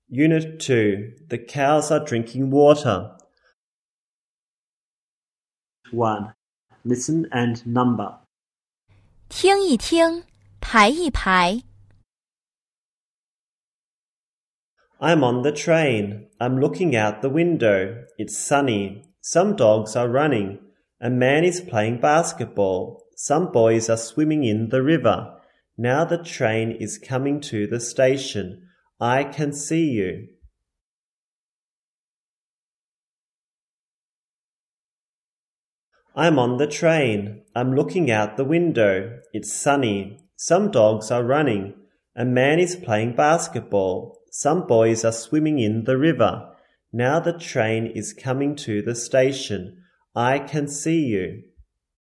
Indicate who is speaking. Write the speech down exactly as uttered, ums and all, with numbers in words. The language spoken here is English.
Speaker 1: Unit two. The cows are drinking water. one. Listen and number.
Speaker 2: 听一听，排一排。
Speaker 1: I'm on the train. I'm looking out the window. It's sunny. Some dogs are running. A man is playing basketball. Some boys are swimming in the river. Now the train is coming to the station. I can see you. I'm on the train. I'm looking out the window. It's sunny. Some dogs are running. A man is playing basketball. Some boys are swimming in the river. Now the train is coming to the station. I can see you.